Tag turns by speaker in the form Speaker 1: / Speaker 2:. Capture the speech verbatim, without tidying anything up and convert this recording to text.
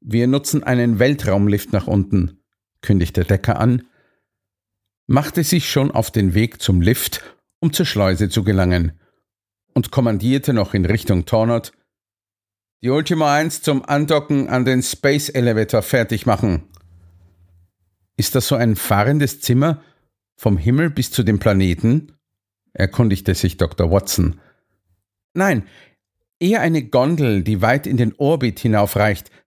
Speaker 1: Wir nutzen einen Weltraumlift nach unten, kündigte Decker an, machte sich schon auf den Weg zum Lift, um zur Schleuse zu gelangen, und kommandierte noch in Richtung Tornot: Die Ultima eins zum Andocken an den Space Elevator fertig machen. Ist das so ein fahrendes Zimmer vom Himmel bis zu dem Planeten? Erkundigte sich Doktor Watson. Nein, eher eine Gondel, die weit in den Orbit hinaufreicht,